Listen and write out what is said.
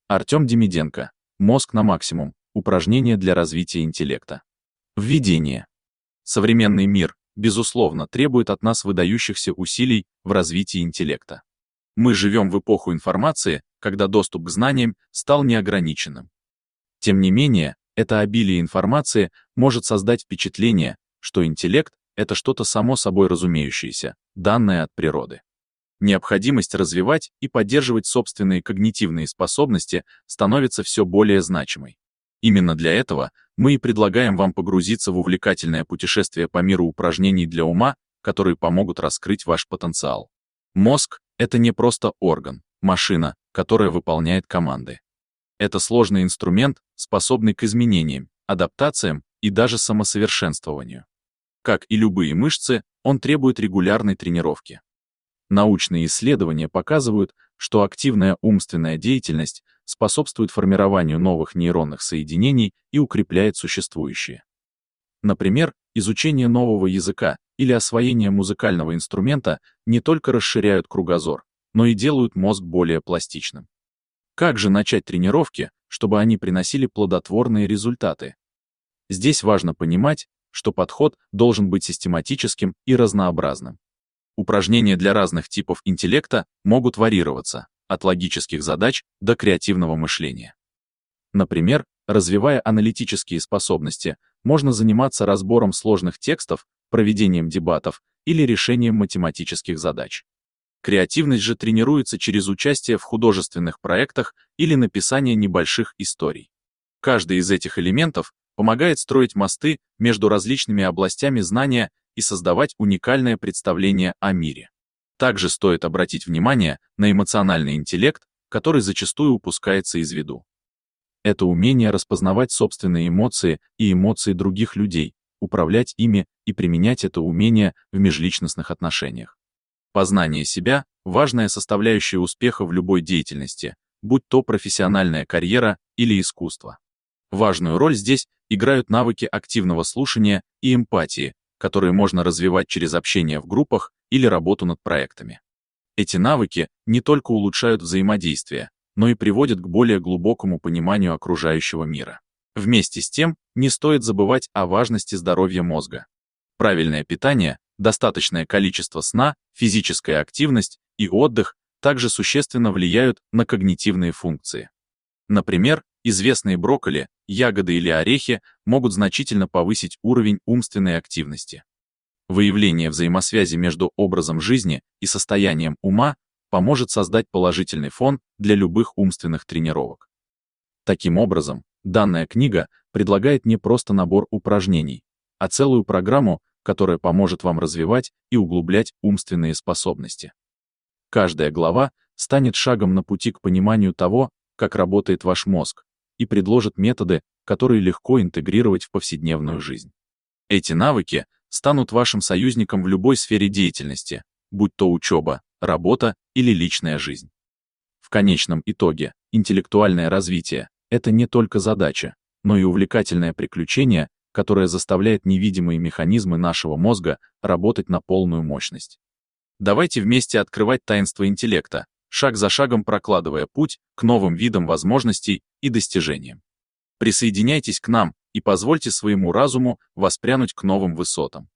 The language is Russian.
Артем Демиденко. Мозг на максимум. Упражнения для развития интеллекта. Введение. Современный мир, безусловно, требует от нас выдающихся усилий в развитии интеллекта. Мы живем в эпоху информации, когда доступ к знаниям стал неограниченным. Тем не менее, это обилие информации может создать впечатление, что интеллект — это что-то само собой разумеющееся, данное от природы. Необходимость развивать и поддерживать собственные когнитивные способности становится все более значимой. Именно для этого мы и предлагаем вам погрузиться в увлекательное путешествие по миру упражнений для ума, которые помогут раскрыть ваш потенциал. Мозг — это не просто орган, машина, которая выполняет команды. Это сложный инструмент, способный к изменениям, адаптациям и даже самосовершенствованию. Как и любые мышцы, он требует регулярной тренировки. Научные исследования показывают, что активная умственная деятельность способствует формированию новых нейронных соединений и укрепляет существующие. Например, изучение нового языка или освоение музыкального инструмента не только расширяют кругозор, но и делают мозг более пластичным. Как же начать тренировки, чтобы они приносили плодотворные результаты? Здесь важно понимать, что подход должен быть систематическим и разнообразным. Упражнения для разных типов интеллекта могут варьироваться, от логических задач до креативного мышления. Например, развивая аналитические способности, можно заниматься разбором сложных текстов, проведением дебатов или решением математических задач. Креативность же тренируется через участие в художественных проектах или написание небольших историй. Каждый из этих элементов помогает строить мосты между различными областями знания и создавать уникальное представление о мире. Также стоит обратить внимание на эмоциональный интеллект, который зачастую упускается из виду. Это умение распознавать собственные эмоции и эмоции других людей, управлять ими и применять это умение в межличностных отношениях. Познание себя — важная составляющая успеха в любой деятельности, будь то профессиональная карьера или искусство. Важную роль здесь играют навыки активного слушания и эмпатии, которые можно развивать через общение в группах или работу над проектами. Эти навыки не только улучшают взаимодействие, но и приводят к более глубокому пониманию окружающего мира. Вместе с тем, не стоит забывать о важности здоровья мозга. Правильное питание, достаточное количество сна, физическая активность и отдых также существенно влияют на когнитивные функции. Например, известные брокколи, ягоды или орехи могут значительно повысить уровень умственной активности. Выявление взаимосвязи между образом жизни и состоянием ума поможет создать положительный фон для любых умственных тренировок. Таким образом, данная книга предлагает не просто набор упражнений, а целую программу, которая поможет вам развивать и углублять умственные способности. Каждая глава станет шагом на пути к пониманию того, как работает ваш мозг, и предложит методы, которые легко интегрировать в повседневную жизнь. Эти навыки станут вашим союзником в любой сфере деятельности, будь то учеба, работа или личная жизнь. В конечном итоге, интеллектуальное развитие — это не только задача, но и увлекательное приключение, которое заставляет невидимые механизмы нашего мозга работать на полную мощность. Давайте вместе открывать таинство интеллекта, шаг за шагом прокладывая путь к новым видам возможностей и достижениям. Присоединяйтесь к нам и позвольте своему разуму воспрянуть к новым высотам.